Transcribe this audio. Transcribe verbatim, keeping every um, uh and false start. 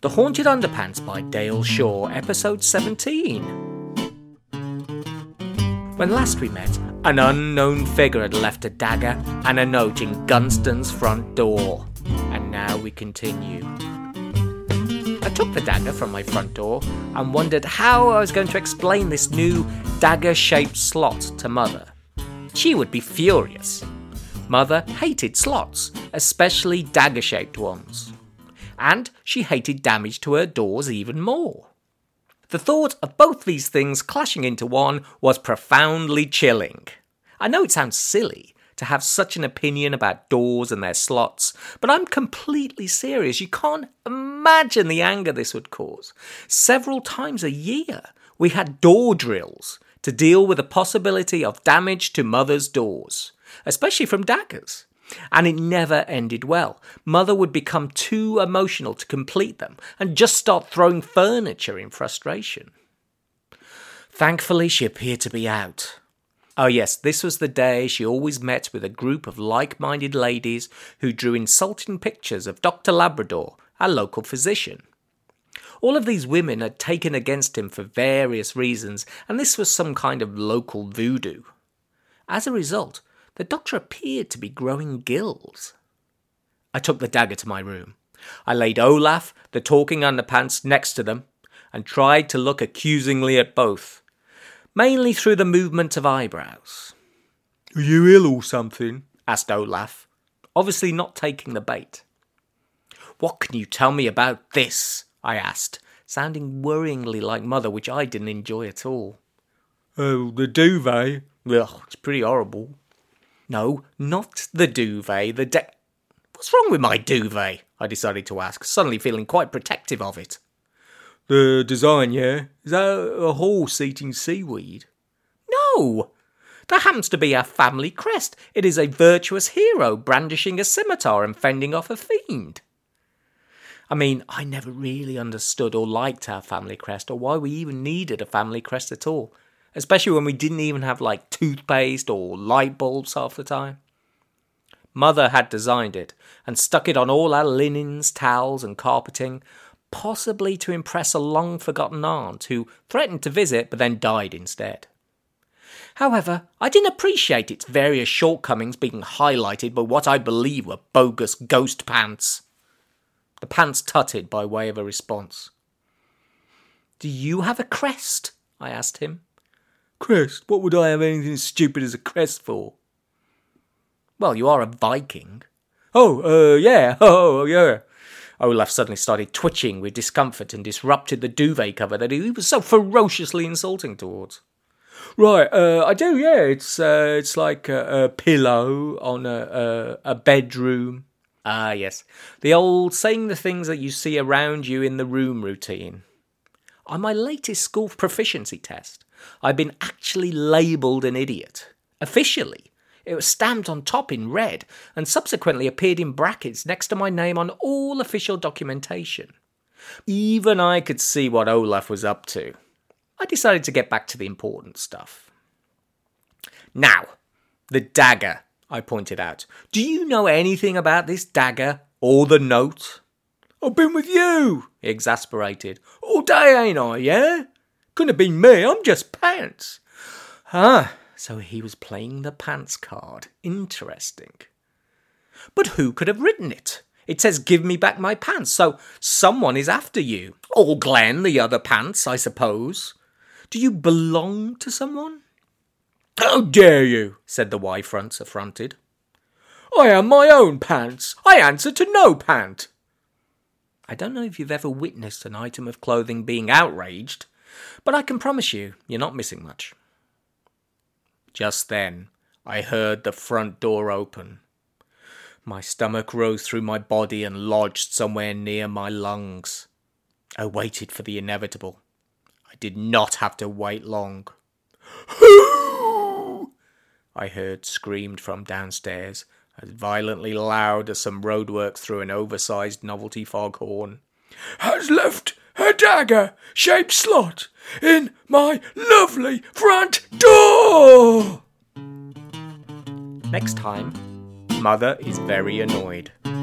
The Haunted Underpants by Dale Shaw, episode seventeen. When last we met, an unknown figure had left a dagger and a note in Gunston's front door. And now we continue. I took the dagger from my front door and wondered how I was going to explain this new dagger-shaped slot to Mother. She would be furious. Mother hated slots, especially dagger-shaped ones. And she hated damage to her doors even more. The thought of both these things clashing into one was profoundly chilling. I know it sounds silly to have such an opinion about doors and their slots, but I'm completely serious. You can't imagine the anger this would cause. Several times a year, we had door drills to deal with the possibility of damage to Mother's doors, especially from daggers. And it never ended well. Mother would become too emotional to complete them and just start throwing furniture in frustration. Thankfully, she appeared to be out. Oh yes, this was the day she always met with a group of like-minded ladies who drew insulting pictures of Doctor Labrador, our local physician. All of these women had taken against him for various reasons, and this was some kind of local voodoo. As a result, the doctor appeared to be growing gills. I took the dagger to my room. I laid Olaf, the talking underpants, next to them, and tried to look accusingly at both, mainly through the movement of eyebrows. "Are you ill or something?" asked Olaf, obviously not taking the bait. "What can you tell me about this?" I asked, sounding worryingly like Mother, which I didn't enjoy at all. "Oh, the duvet. Ugh, it's pretty horrible." "No, not the duvet, the de- What's wrong with my duvet?" I decided to ask, suddenly feeling quite protective of it. "The design, yeah? Is that a horse eating seaweed?" "No! That happens to be our family crest. It is a virtuous hero brandishing a scimitar and fending off a fiend." I mean, I never really understood or liked our family crest, or why we even needed a family crest at all. Especially when we didn't even have, like, toothpaste or light bulbs half the time. Mother had designed it and stuck it on all our linens, towels and carpeting, possibly to impress a long-forgotten aunt who threatened to visit but then died instead. However, I didn't appreciate its various shortcomings being highlighted by what I believe were bogus ghost pants. The pants tutted by way of a response. "Do you have a crest?" I asked him. "Crest? What would I have anything stupid as a crest for?" "Well, you are a Viking." "Oh, uh, yeah, oh, yeah." Olaf suddenly started twitching with discomfort and disrupted the duvet cover that he was so ferociously insulting towards. "Right, uh, I do, yeah. It's uh, it's like a, a pillow on a, a, a bedroom." Ah, yes. The old saying the things that you see around you in the room routine. On my latest school proficiency test, I'd been actually labelled an idiot. Officially. It was stamped on top in red and subsequently appeared in brackets next to my name on all official documentation. Even I could see what Olaf was up to. I decided to get back to the important stuff. "Now, the dagger," I pointed out. "Do you know anything about this dagger or the note?" "I've been with you," he exasperated. "All day, ain't I, yeah? Couldn't have been me, I'm just pants." Ah, so he was playing the pants card. Interesting. "But who could have written it? It says give me back my pants, so someone is after you. Or Glenn, the other pants, I suppose. Do you belong to someone?" "How dare you," said the Y-front, affronted. "I am my own pants. I answer to no pant." I don't know if you've ever witnessed an item of clothing being outraged, but I can promise you, you're not missing much. Just then, I heard the front door open. My stomach rose through my body and lodged somewhere near my lungs. I waited for the inevitable. I did not have to wait long. "Who?" I heard screamed from downstairs, as violently loud as some roadworks through an oversized novelty foghorn. "Has left a dagger-shaped slot in my lovely front door!" Next time, Mother is very annoyed.